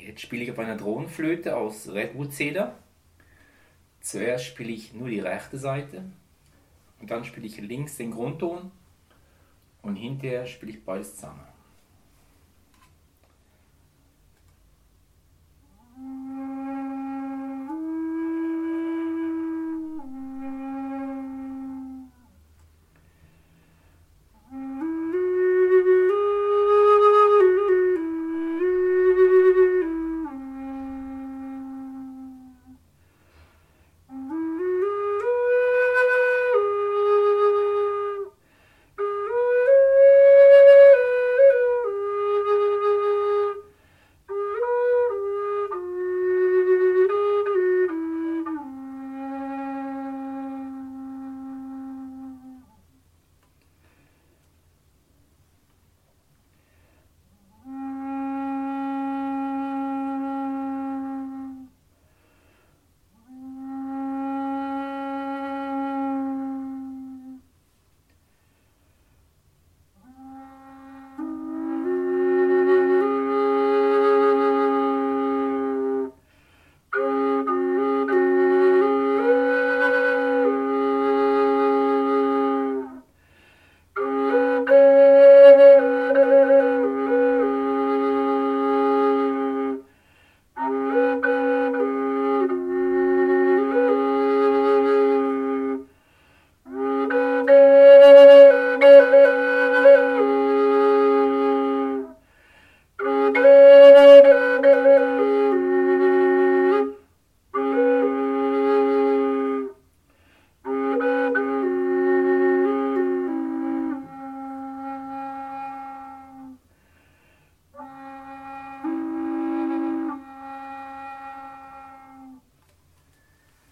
Jetzt spiele ich auf einer Drohnenflöte aus Redwood-Zeder. Zuerst spiele ich nur die rechte Seite und dann spiele ich links den Grundton und hinterher spiele ich beides zusammen.